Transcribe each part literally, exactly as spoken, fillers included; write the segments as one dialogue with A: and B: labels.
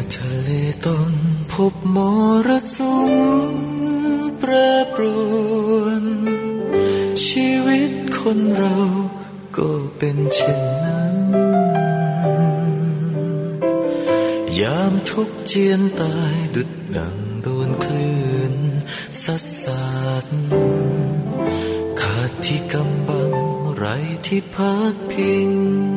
A: ทะเลต้นพบมรสุมแปรปรวนชีวิตคนเราก็เป็นเช่นนั้นยามทุกข์เจียนตายดุจดังโดนคลื่นซัดสาดขาดที่กำบังไร้ที่พักพิง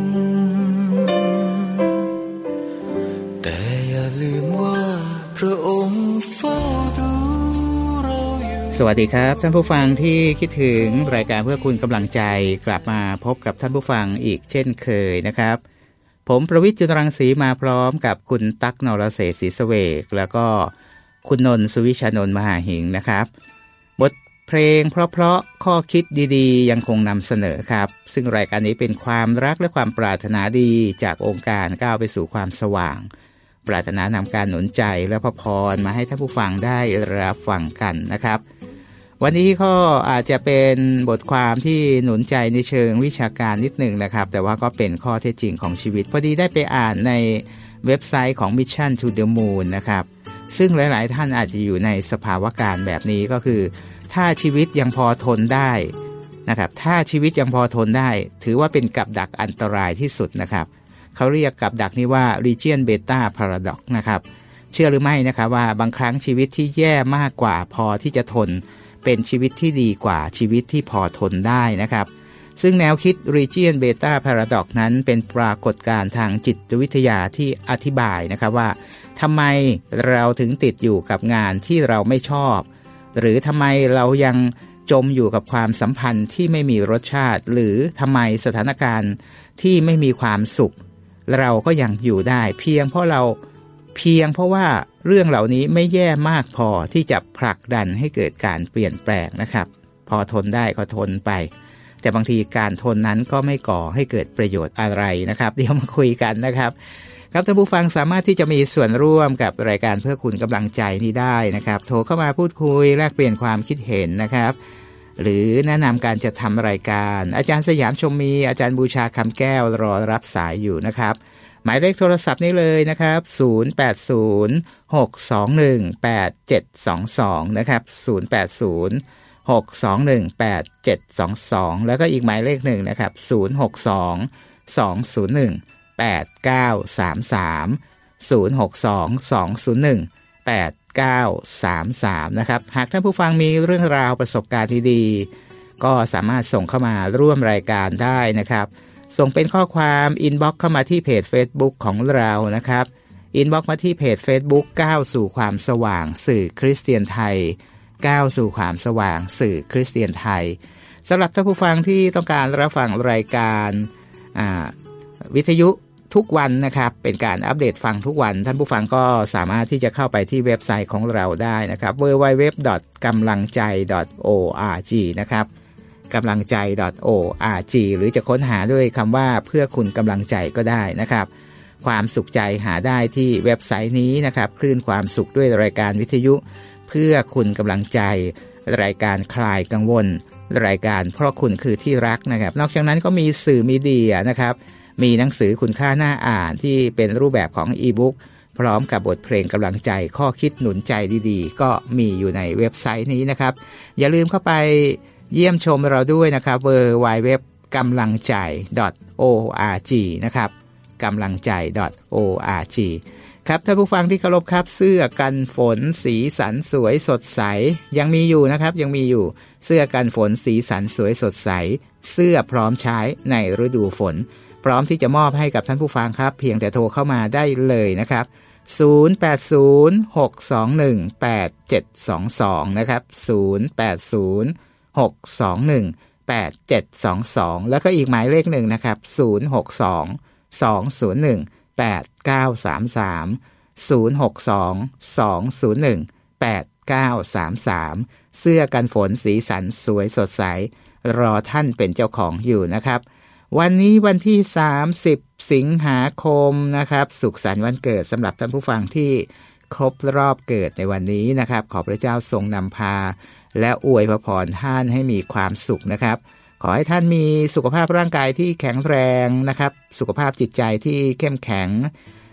A: แต่อย่าลืมว่าพระองค์เฝ้าดูเราอยู่สวัสดีครับท่านผู้ฟังที่คิดถึงรายการเพื่อคุณกำลังใจกลับมาพบกับท่านผู้ฟังอีกเช่นเคยนะครับผมประวิตร จุลรังสีมาพร้อมกับคุณตั๊ก นรเศรษฐ์ ศรีเสวกแล้วก็คุณนนท์ สุวิชานนท์ มหาหิงนะครับบทเพลงเพราะๆข้อคิดดีๆยังคงนำเสนอครับซึ่งรายการนี้เป็นความรักและความปรารถนาดีจากองค์การก้าวไปสู่ความสว่างปรารถนานำการหนุนใจและพระพรมาให้ท่านผู้ฟังได้รับฟังกันนะครับวันนี้ก็อาจจะเป็นบทความที่หนุนใจในเชิงวิชาการนิดหนึ่งนะครับแต่ว่าก็เป็นข้อเท็จจริงของชีวิตพอดีได้ไปอ่านในเว็บไซต์ของ Mission to the Moon นะครับซึ่งหลายๆท่านอาจจะอยู่ในสภาวะการแบบนี้ก็คือถ้าชีวิตยังพอทนได้นะครับถ้าชีวิตยังพอทนได้ถือว่าเป็นกับดักอันตรายที่สุดนะครับเขาเรียกกับดักนี้ว่า Region Beta Paradox นะครับเชื่อหรือไม่นะครับว่าบางครั้งชีวิตที่แย่มากกว่าพอที่จะทนเป็นชีวิตที่ดีกว่าชีวิตที่พอทนได้นะครับซึ่งแนวคิด Region Beta Paradox นั้นเป็นปรากฏการณ์ทางจิตวิทยาที่อธิบายนะครับว่าทำไมเราถึงติดอยู่กับงานที่เราไม่ชอบหรือทำไมเรายังจมอยู่กับความสัมพันธ์ที่ไม่มีรสชาติหรือทำไมสถานการณ์ที่ไม่มีความสุขเราก็ยังอยู่ได้เพียงเพราะเราเพียงเพราะว่าเรื่องเหล่านี้ไม่แย่มากพอที่จะผลักดันให้เกิดการเปลี่ยนแปลงนะครับพอทนได้ก็ทนไปแต่บางทีการทนนั้นก็ไม่ก่อให้เกิดประโยชน์อะไรนะครับเดี๋ยวมาคุยกันนะครับครับท่านผู้ฟังสามารถที่จะมีส่วนร่วมกับรายการเพื่อคุณกำลังใจนี้ได้นะครับโทรเข้ามาพูดคุยแลกเปลี่ยนความคิดเห็นนะครับหรือแนะนำการจะทำรายการอาจารย์สยามชมมีอาจารย์บูชาคำแก้วรอรับสายอยู่นะครับหมายเลขโทรศัพท์นี้เลยนะครับศูนย์ แปด ศูนย์ หก สอง หนึ่ง แปด เจ็ด สอง สองนะครับศูนย์ แปด ศูนย์ หก สอง หนึ่ง แปด เจ็ด สอง สองแล้วก็อีกหมายเลขหนึ่งนะครับศูนย์ หก สอง สอง ศูนย์ หนึ่ง แปด เก้า สาม สามศูนย์ หก สอง สอง ศูนย์ หนึ่ง แปด เก้า สาม สามนะครับหากท่านผู้ฟังมีเรื่องราวประสบการณ์ที่ดีก็สามารถส่งเข้ามาร่วมรายการได้นะครับส่งเป็นข้อความอินบ็อกซ์เข้ามาที่เพจ Facebook ของเรานะครับอินบ็อกซ์มาที่เพจ Facebook ก้าวสู่ความสว่างสื่อคริสเตียนไทยก้าวสู่ความสว่างสื่อคริสเตียนไทยสำหรับท่านผู้ฟังที่ต้องการรับฟังรายการวิทยุทุกวันนะครับเป็นการอัปเดตฟังทุกวันท่านผู้ฟังก็สามารถที่จะเข้าไปที่เว็บไซต์ของเราได้นะครับ ดับเบิลยู ดับเบิลยู ดับเบิลยู ดอท กำลังใจ ดอท โอ อาร์ จี นะครับกำลังใจ ดอท โอ อาร์ จี หรือจะค้นหาด้วยคำว่าเพื่อคุณกำลังใจก็ได้นะครับความสุขใจหาได้ที่เว็บไซต์นี้นะครับคลื่นความสุขด้วยรายการวิทยุเพื่อคุณกำลังใจรายการคลายกังวลรายการเพราะคุณคือที่รักนะครับนอกจากนั้นก็มีสื่อมีเดียนะครับมีหนังสือคุณค่าน่าอ่านที่เป็นรูปแบบของอีบุ๊กพร้อมกับบทเพลงกำลังใจข้อคิดหนุนใจดีๆก็มีอยู่ในเว็บไซต์นี้นะครับอย่าลืมเข้าไปเยี่ยมชมเราด้วยนะครับ ดับเบิลยู ดับเบิลยู ดับเบิลยู ดอท กำลังใจ ดอท โอ อาร์ จี นะครับกำลังใจ ดอท โอ อาร์ จี ครับท่านผู้ฟังที่เคารพครับเสื้อกันฝนสีสันสวยสดใสยังมีอยู่นะครับยังมีอยู่เสื้อกันฝนสีสันสวยสดใสเสื้อพร้อมใช้ในฤดูฝนพร้อมที่จะมอบให้กับท่านผู้ฟังครับเพียงแต่โทรเข้ามาได้เลยนะครับศูนย์ แปด ศูนย์ หก สอง หนึ่ง แปด เจ็ด สอง สองนะครับศูนย์ แปด ศูนย์ หก สอง หนึ่ง แปด เจ็ด สอง สองแล้วก็อีกหมายเลขหนึ่งนะครับศูนย์ หก สอง สอง ศูนย์ หนึ่ง แปด เก้า สาม สามศูนย์ หก สอง สอง ศูนย์ หนึ่ง แปด เก้า สาม สามเสื้อกันฝนสีสันสวยสดใสรอท่านเป็นเจ้าของอยู่นะครับวันนี้วันที่สามสิบสิงหาคมนะครับสุขสันต์วันเกิดสำหรับท่านผู้ฟังที่ครบรอบเกิดในวันนี้นะครับขอพระเจ้าทรงนำพาและอวยพรท่านให้มีความสุขนะครับขอให้ท่านมีสุขภาพร่างกายที่แข็งแรงนะครับสุขภาพจิตใจที่เข้มแข็ง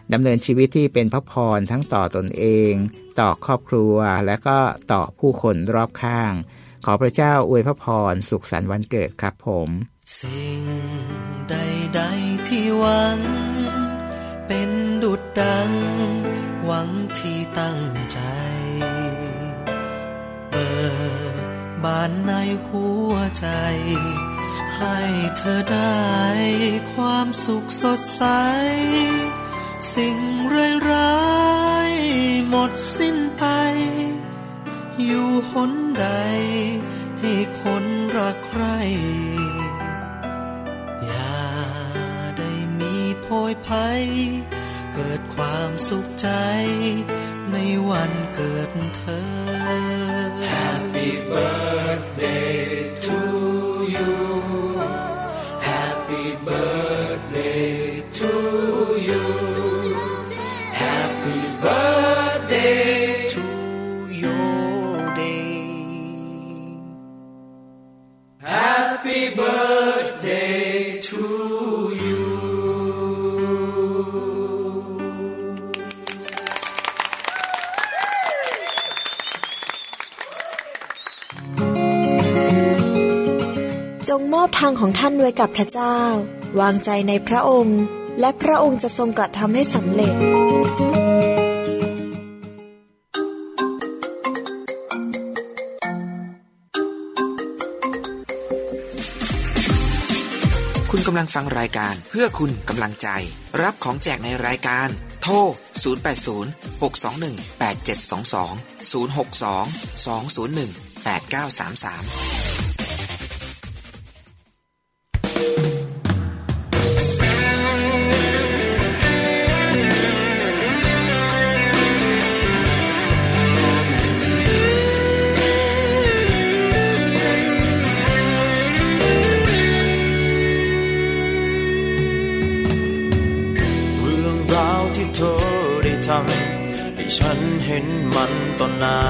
A: ดำเนินชีวิตที่เป็นพระพรทั้งต่อตนเองต่อครอบครัวและก็ต่อผู้คนรอบข้างขอพระเจ้าอวยพระพรสุขสันต์วันเกิดครับผม
B: สิ่งใดๆที่หวังเป็นดุจดังหวังที่ตั้งใจเปิดบานในหัวใจให้เธอได้ความสุขสดใสสิ่งร้ายๆหมดสิ้นไปอยู่หนใดให้คนรักใครอย่าได้มีโพยภัยเกิดความสุขใจในวันเกิดเธอ Happy birthday to you Happy birthday to you Happy birthday to your day Happy birthday to you
C: จงมอบทางของท่านไว้กับพระเจ้าวางใจในพระองค์และพระองค์จะทรงกระทำให้สำเร็จ
D: คุณกำลังฟังรายการเพื่อคุณกำลังใจรับของแจกในรายการโทรศูนย์ แปด ศูนย์ หก สอง หนึ่ง แปด เจ็ด สอง สอง ศูนย์ หก สอง สอง ศูนย์ หนึ่ง แปด เก้า สาม สาม
B: ให้ฉันเห็นมันต่อหน้า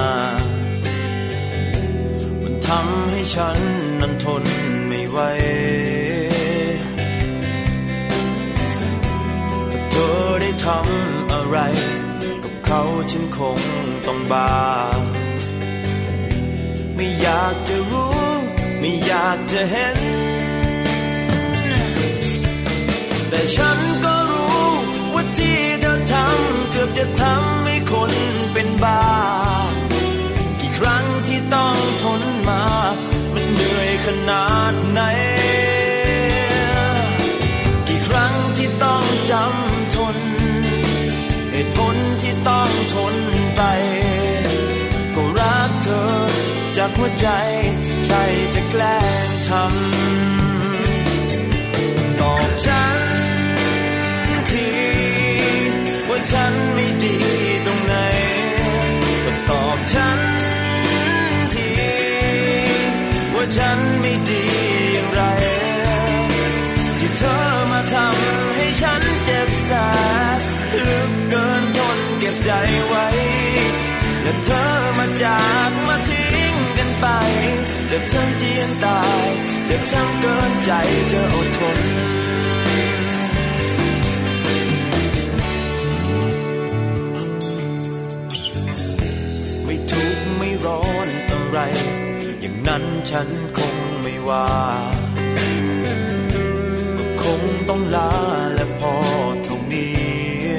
B: มันทำให้ฉันนั้นทนไม่ไหวถ้าเธอได้ทำอะไรกับเขาฉันคงต้องบ้าไม่อยากจะรู้ไม่อยากจะเห็นแต่ฉันก็รู้ว่าที่เธอทำเกือบจะทำให้คนเป็นบ้ากี่ครั้งที่ต้องทนมามันเหนื่อยขนาดไหนกี่ครั้งที่ต้องจำทนเหตุผลที่ต้องทนไปก็รักเธอจากหัวใจใช่จะแกล้งทำตอบฉันทีว่าฉันไม่ดีตรงไหนก็ตอบฉันทีว่าฉันไม่ดีอย่างไรที่เธอมาทำให้ฉันเจ็บแสบลึกเกินทนเก็บใจไว้และเธอมาจากมาทิ้งกันไปเจ็บช้ำเจียนตายเจ็บช้ำเกินใจจะอดทนทุกข์ไม่ร้อนอะไรอย่างนั้นฉันคงไม่ว่าก็คงต้องลาและพอเท่านี้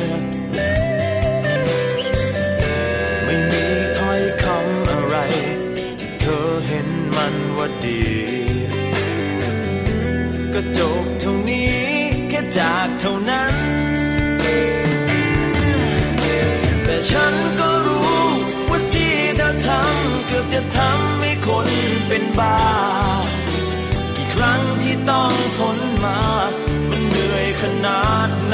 B: ไม่มีถ้อยคำอะไรที่เธอเห็นมันว่าดีก็จบเท่านี้แค่จากเท่านั้นแต่ฉันก็เกือบจะทำให้คนเป็นบ้ากี่ครั้งที่ต้องทนมามันเหนื่อยขนาดไหน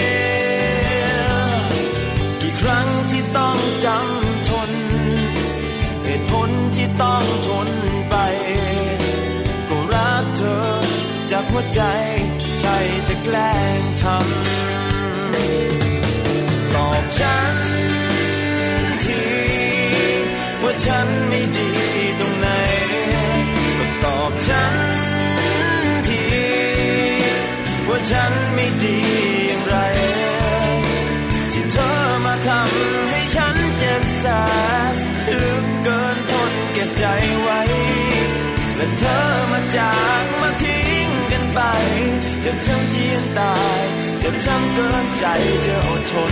B: กี่ครั้งที่ต้องจำทนเหตุผลที่ต้องทนไปก็รักเธอจากหัวใจใช่จะแกล้งทำตอบฉันว่าฉันไม่ดีตรงไหนก็ตอบฉันทีว่าฉันไม่ดีอย่างไรเธอมาจากมาทิ้งกันไปเจ็บช้ำเจียนตายเจ็บช้ำเกินใจจะอดทน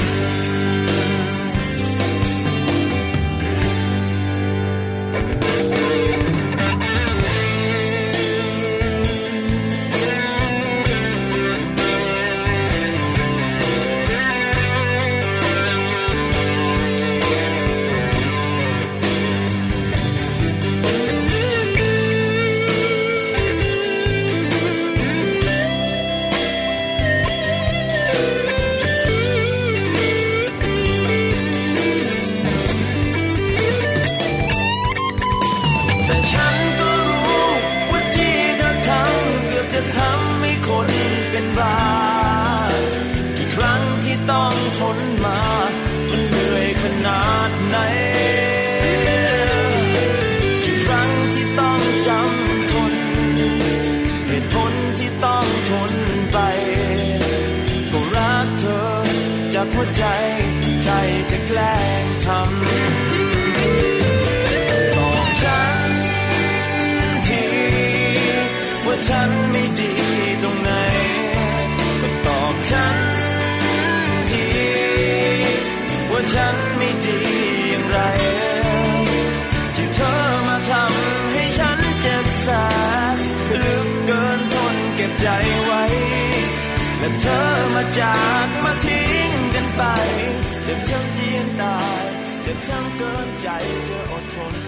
B: หัวใจใช่จะแกล้งทำบอกฉันทีว่าฉันไม่ดีตรงไหนก็ตอบฉันทีว่าฉันไม่ดีอย่างไรที่เธอมาทำให้ฉันเจ็บแสบลึกเกินทนเก็บใจไว้และเธอมาจากมาทิ้งกันไปเจ็บช้ำเจียนตายเจ็บช้ำเกินใจจะอดทน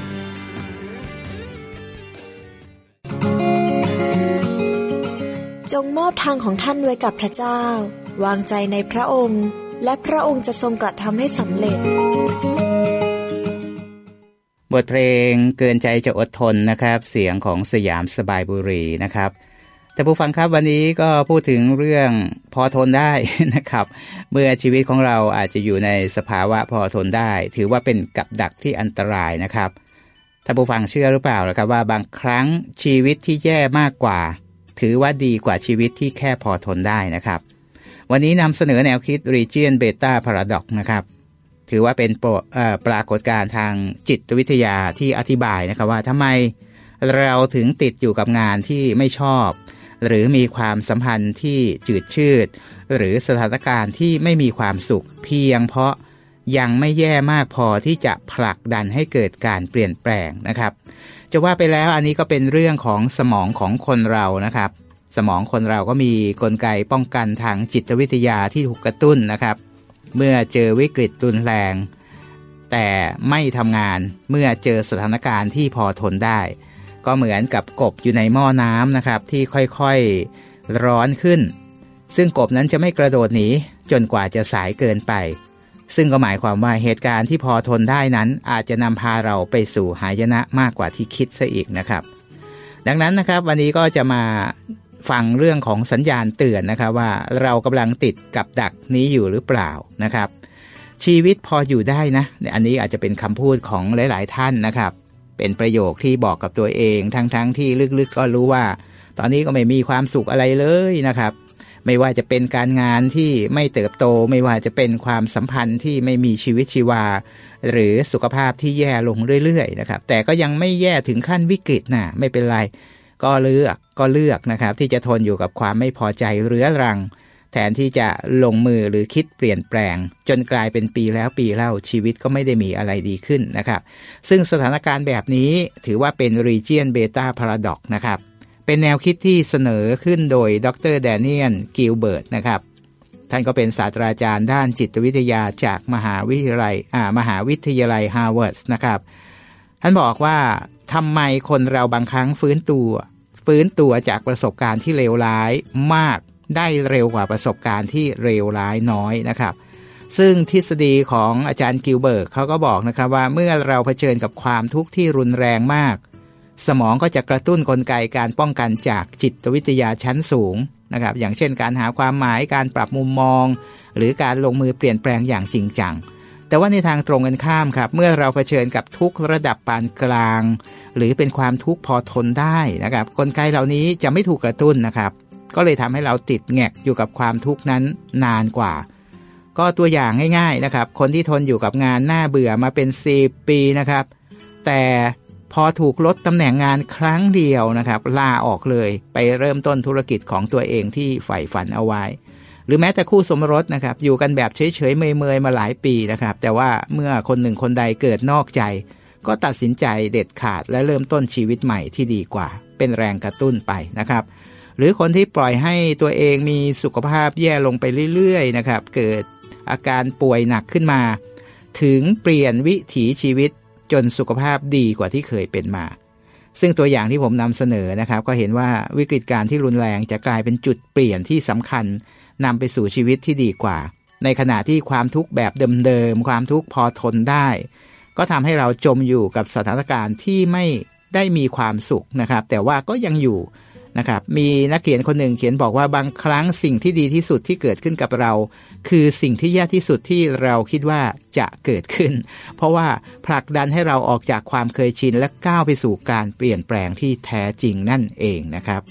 C: จงมอบทางของท่านไว้กับพระเจ้าวางใจในพระองค์และพระองค์จะทรงกระทำให้สำเร็จ
A: บทเพลงเกินใจจะอดทนนะครับเสียงของสยามสบายบุรีนะครับท่านผู้ฟังครับวันนี้ก็พูดถึงเรื่องพอทนได้นะครับเมื่อชีวิตของเราอาจจะอยู่ในสภาวะพอทนได้ถือว่าเป็นกับดักที่อันตรายนะครับท่านผู้ฟังเชื่อหรือเปล่านะครับว่าบางครั้งชีวิตที่แย่มากกว่าถือว่าดีกว่าชีวิตที่แค่พอทนได้นะครับวันนี้นำเสนอแนวคิด Region Beta Paradox นะครับถือว่าเป็นปรากฏการณ์ทางจิตวิทยาที่อธิบายนะครับว่าทำไมเราถึงติดอยู่กับงานที่ไม่ชอบหรือมีความสัมพันธ์ที่จืดชืดหรือสถานการณ์ที่ไม่มีความสุขเพียงเพราะยังไม่แย่มากพอที่จะผลักดันให้เกิดการเปลี่ยนแปลงนะครับจะว่าไปแล้วอันนี้ก็เป็นเรื่องของสมองของคนเรานะครับสมองคนเราก็มีกลไกป้องกันทางจิตวิทยาที่ถูกกระตุ้นนะครับเมื่อเจอวิกฤตรุนแรงแต่ไม่ทำงานเมื่อเจอสถานการณ์ที่พอทนได้ก็เหมือนกับกบอยู่ในหม้อน้ำนะครับที่ค่อยๆร้อนขึ้นซึ่งกบนั้นจะไม่กระโดดหนีจนกว่าจะสายเกินไปซึ่งก็หมายความว่าเหตุการณ์ที่พอทนได้นั้นอาจจะนำพาเราไปสู่หายนะมากกว่าที่คิดซะอีกนะครับดังนั้นนะครับวันนี้ก็จะมาฟังเรื่องของสัญญาณเตือนนะครับว่าเรากำลังติดกับดักนี้อยู่หรือเปล่านะครับชีวิตพออยู่ได้นะอันนี้อาจจะเป็นคำพูดของหลายๆท่านนะครับเป็นประโยคที่บอกกับตัวเองทั้งๆ ท, ที่ลึกๆก็รู้ว่าตอนนี้ก็ไม่มีความสุขอะไรเลยนะครับไม่ว่าจะเป็นการงานที่ไม่เติบโตไม่ว่าจะเป็นความสัมพันธ์ที่ไม่มีชีวิตชีวาหรือสุขภาพที่แย่ลงเรื่อยๆนะครับแต่ก็ยังไม่แย่ถึงขั้นวิกฤตนะไม่เป็นไรก็เลือกก็เลือกนะครับที่จะทนอยู่กับความไม่พอใจเรื้อรังแทนที่จะลงมือหรือคิดเปลี่ยนแปลงจนกลายเป็นปีแล้วปีเล่าชีวิตก็ไม่ได้มีอะไรดีขึ้นนะครับซึ่งสถานการณ์แบบนี้ถือว่าเป็น Region Beta Paradox นะครับเป็นแนวคิดที่เสนอขึ้นโดยดรแดเนียลกิลเบิร์ตนะครับท่านก็เป็นศาสตราจารย์ด้านจิตวิทยาจากมหาวิทยาลัยอ่ามหาวิทยาลัยฮาร์วาร์ดนะครับท่านบอกว่าทำไมคนเราบางครั้งฟื้นตัวฟื้นตัวจากประสบการณ์ที่เลวร้ายมากได้เร็วกว่าประสบการณ์ที่เลวร้ายน้อยนะครับซึ่งทฤษฎีของอาจารย์กิลเบิร์ตเขาก็บอกนะครับว่าเมื่อเราเผชิญกับความทุกข์ที่รุนแรงมากสมองก็จะกระตุ้นกลไกการป้องกันจากจิตวิทยาชั้นสูงนะครับอย่างเช่นการหาความหมายการปรับมุมมองหรือการลงมือเปลี่ยนแปลงอย่างจริงจังแต่ว่าในทางตรงกันข้ามครับเมื่อเราเผชิญกับทุกข์ระดับปานกลางหรือเป็นความทุกข์พอทนได้นะครับกลไกเหล่านี้จะไม่ถูกกระตุ้นนะครับก็เลยทำให้เราติดแงกอยู่กับความทุกข์นั้นนานกว่าก็ตัวอย่างง่ายๆนะครับคนที่ทนอยู่กับงานน่าเบื่อมาเป็นสิบปีนะครับแต่พอถูกลดตำแหน่งงานครั้งเดียวนะครับลาออกเลยไปเริ่มต้นธุรกิจของตัวเองที่ใฝ่ฝันเอาไว้หรือแม้แต่คู่สมรสนะครับอยู่กันแบบเฉยๆเมยๆมาหลายปีนะครับแต่ว่าเมื่อคนหนึ่งคนใดเกิดนอกใจก็ตัดสินใจเด็ดขาดและเริ่มต้นชีวิตใหม่ที่ดีกว่าเป็นแรงกระตุ้นไปนะครับหรือคนที่ปล่อยให้ตัวเองมีสุขภาพแย่ลงไปเรื่อยๆนะครับเกิดอาการป่วยหนักขึ้นมาถึงเปลี่ยนวิถีชีวิตจนสุขภาพดีกว่าที่เคยเป็นมาซึ่งตัวอย่างที่ผมนำเสนอนะครับก็เห็นว่าวิกฤตการณ์ที่รุนแรงจะกลายเป็นจุดเปลี่ยนที่สำคัญนำไปสู่ชีวิตที่ดีกว่าในขณะที่ความทุกข์แบบเดิมๆความทุกข์พอทนได้ก็ทำให้เราจมอยู่กับสถานการณ์ที่ไม่ได้มีความสุขนะครับแต่ว่าก็ยังอยู่นะครับมีนักเขียนคนหนึ่งเขียนบอกว่าบางครั้งสิ่งที่ดีที่สุดที่เกิดขึ้นกับเราคือสิ่งที่แย่ที่สุดที่เราคิดว่าจะเกิดขึ้นเพราะว่าผลักดันให้เราออกจากความเคยชินและก้าวไปสู่การเปลี่ยนแปลงที่แท้จริงนั่นเองนะครับ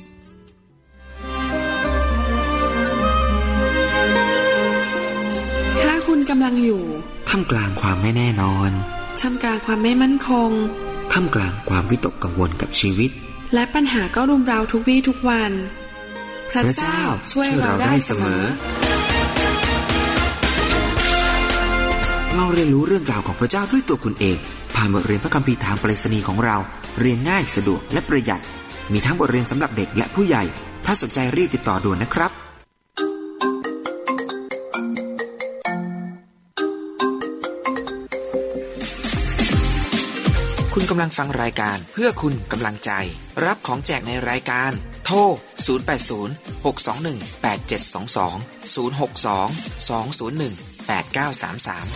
E: ถ้าคุณกำลังอยู่
D: ท่ามกลางความไม่แน่นอน
E: ท่ามกลางความไม่มั่นคง
D: ท่ามกลางความวิตกกังวลกับชีวิต
E: และปัญหาก็รุมเร้าทุกวี่ทุกวันพระเจ้าช่วยเราได้เสมอ
D: เราเรียนรู้เรื่องราวของพระเจ้าด้วยตัวคุณเองผ่านบทเรียนพระคัมภีร์ทางไปรษณีย์ของเราเรียนง่ายสะดวกและประหยัดมีทั้งบทเรียนสำหรับเด็กและผู้ใหญ่ถ้าสนใจรีบติดต่อด่วนนะครับคุณกำลังฟังรายการเพื่อคุณกำลังใจรับของแจกในรายการโทรศูนย์ แปด ศูนย์ หก สอง หนึ่ง แปด เจ็ด สอง สอง ศูนย์ หก สอง สอง ศูนย์ หนึ่ง แปด เก้า สาม สาม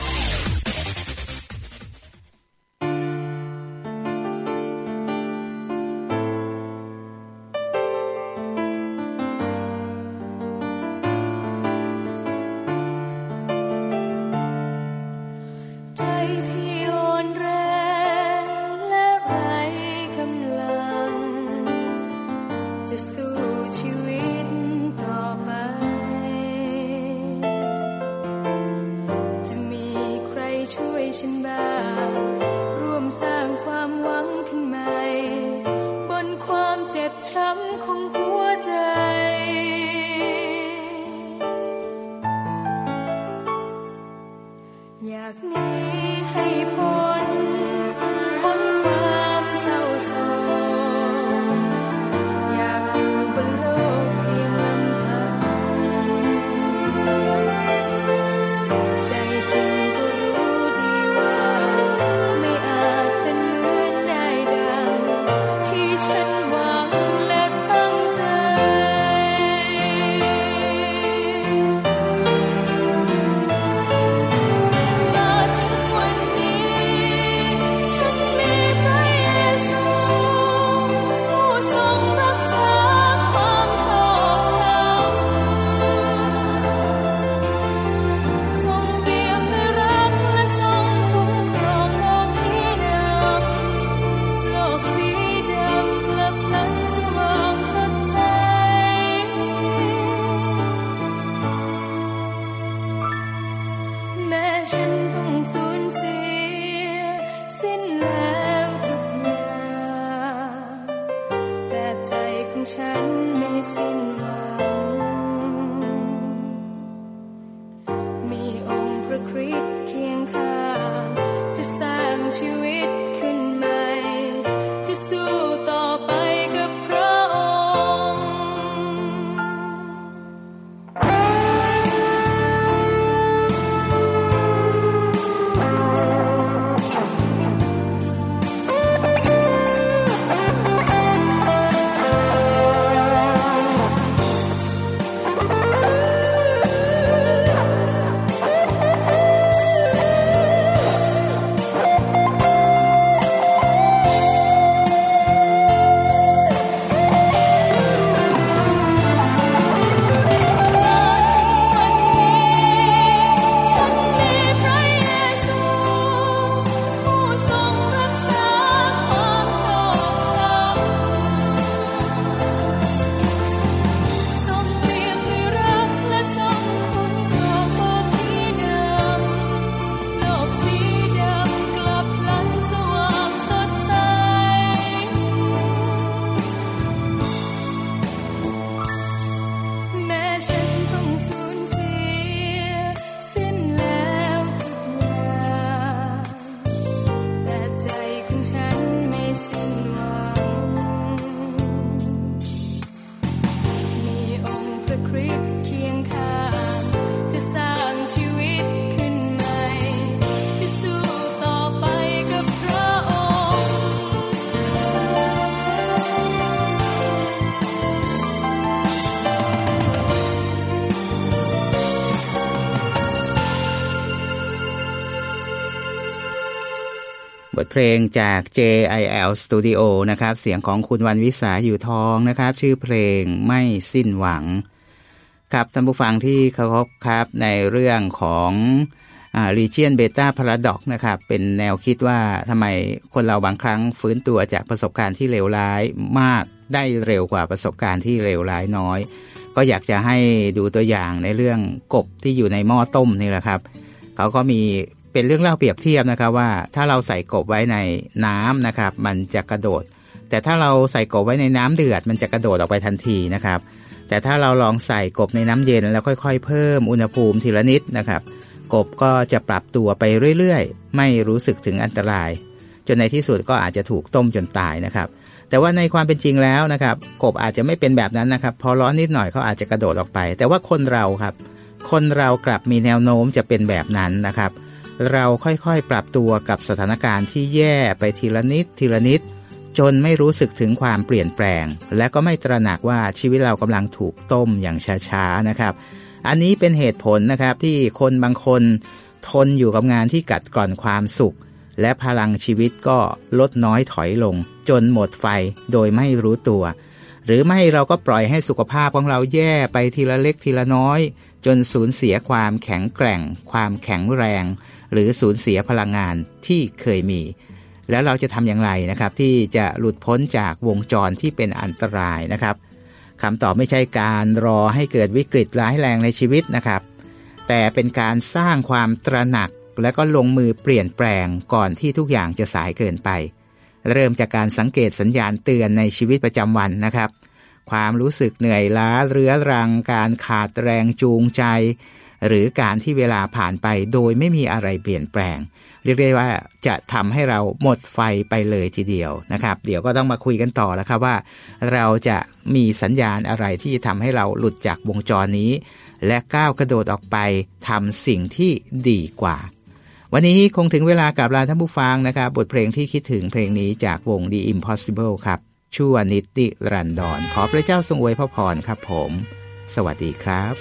A: ทเพลงจาก เจ ไอ แอล Studio นะครับเสียงของคุณวรรณวิสาอยู่ทองนะครับชื่อเพลงไม่สิ้นหวังครับท่านผู้ฟังที่เคารพครับในเรื่องของอ่า Legion Beta Paradox นะครับเป็นแนวคิดว่าทำไมคนเราบางครั้งฟื้นตัวจากประสบการณ์ที่เลวร้ายมากได้เร็วกว่าประสบการณ์ที่เลวร้ายน้อยก็อยากจะให้ดูตัวอย่างในเรื่องกบที่อยู่ในหม้อต้มนี่แหละครับเขาก็มีเป็นเรื่องเล่าเปรียบเทียบนะครับว่าถ้าเราใส่กบไว้ในน้ำนะครับมันจะกระโดดแต่ถ้าเราใส่กบไว้ในน้ำเดือดมันจะกระโดดออกไปทันทีนะครับแต่ถ้าเราลองใส่กบในน้ำเย็นแล้วค่อยๆเพิ่มอุณหภูมิทีละนิดนะครับกบก็จะปรับตัวไปเรื่อยๆไม่รู้สึกถึงอันตรายจนในที่สุดก็อาจจะถูกต้มจนตายนะครับแต่ว่าในความเป็นจริงแล้วนะครับกบอาจจะไม่เป็นแบบนั้นนะครับพอร้อนนิดหน่อยเขาอาจจะกระโดดออกไปแต่ว่าคนเราครับคนเรากลับมีแนวโน้มจะเป็นแบบนั้นนะครับเราค่อยๆปรับตัวกับสถานการณ์ที่แย่ไปทีละนิดทีละนิดจนไม่รู้สึกถึงความเปลี่ยนแปลงและก็ไม่ตระหนักว่าชีวิตเรากำลังถูกต้มอย่างช้าๆนะครับอันนี้เป็นเหตุผลนะครับที่คนบางคนทนอยู่กับงานที่กัดกร่อนความสุขและพลังชีวิตก็ลดน้อยถอยลงจนหมดไฟโดยไม่รู้ตัวหรือไม่เราก็ปล่อยให้สุขภาพของเราแย่ไปทีละเล็กทีละน้อยจนสูญเสียความแข็งแกร่งความแข็งแรงหรือสูญเสียพลังงานที่เคยมีแล้วเราจะทำอย่างไรนะครับที่จะหลุดพ้นจากวงจรที่เป็นอันตรายนะครับคำตอบไม่ใช่การรอให้เกิดวิกฤตร้ายแรงในชีวิตนะครับแต่เป็นการสร้างความตระหนักและก็ลงมือเปลี่ยนแปลงก่อนที่ทุกอย่างจะสายเกินไปเริ่มจากการสังเกตสัญญาณเตือนในชีวิตประจำวันนะครับความรู้สึกเหนื่อยล้าเรื้อรังการขาดแรงจูงใจหรือการที่เวลาผ่านไปโดยไม่มีอะไรเปลี่ยนแปลงเรียกได้ว่าจะทำให้เราหมดไฟไปเลยทีเดียวนะครับเดี๋ยวก็ต้องมาคุยกันต่อแล้วครับว่าเราจะมีสัญญาณอะไรที่จะทำให้เราหลุดจากวงจรนี้และก้าวกระโดดออกไปทำสิ่งที่ดีกว่าวันนี้คงถึงเวลากลับลาท่านผู้ฟังนะครับบทเพลงที่คิดถึงเพลงนี้จากวง The Impossible ครับชั่วนิติรันดรขอพระเจ้าทรงอวยพรครับผมสวัสดีครับ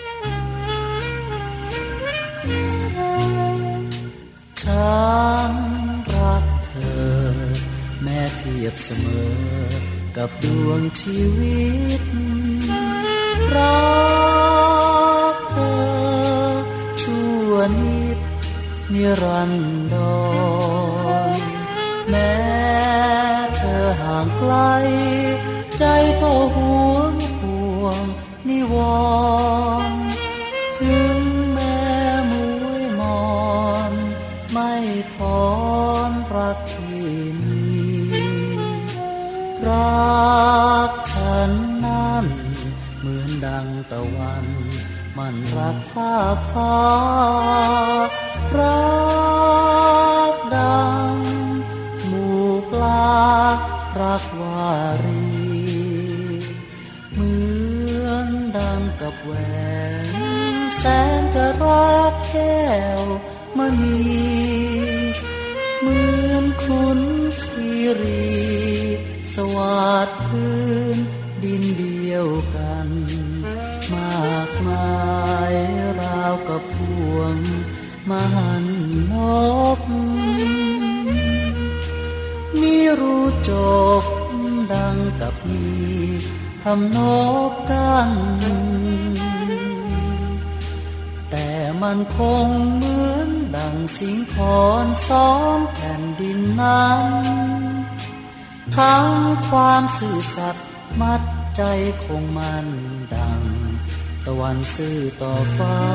B: ฉันรักเธอแม้เทียบเสมอกับดวงชีวิตรักเธอชั่วนิดนิรันดรแม้เธอห่างไกลใจก็หวงห่วงนิวรณ์ถึงแม้มวยมอนไม่ถอนรักที่มีรักฉันนั้นเหมือนดังตะวันมันรักฟากฟ้ารักดังหมู่ปลารักวารีเหมือนดังกับแหวนแสนจะรักแก้วมณีเหมือนคุณคีรีสวัสดิ์พื้นดินเดียวกันมากมายราวกับพวงมหันนกมีรูจบดังกับมีทำนกกันแต่มันคงเหมือนดังสิงคอนซ้อนแผ่นดินนั้นทั้งความซื่อสัตย์มัดใจคงมันดังตะวันซื่อต่อฟ้า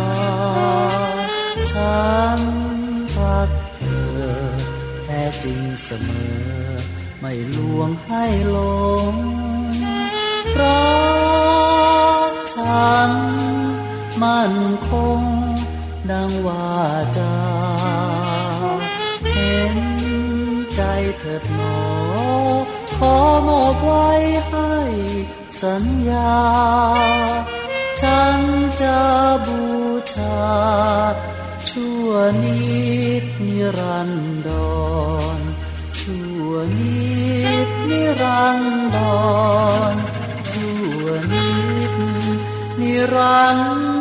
B: ฉันรักเธอแท้จริงเสมอไม่ลวงให้หลงรักฉันมั่นคงดังว่าจาเห็นใจเถิดหนอขอมอบไว้ให้สัญญาฉันจะบูชาชั่วนิดนิรันดรชั่วนิดนิรันดรชั่วนิดนิรัน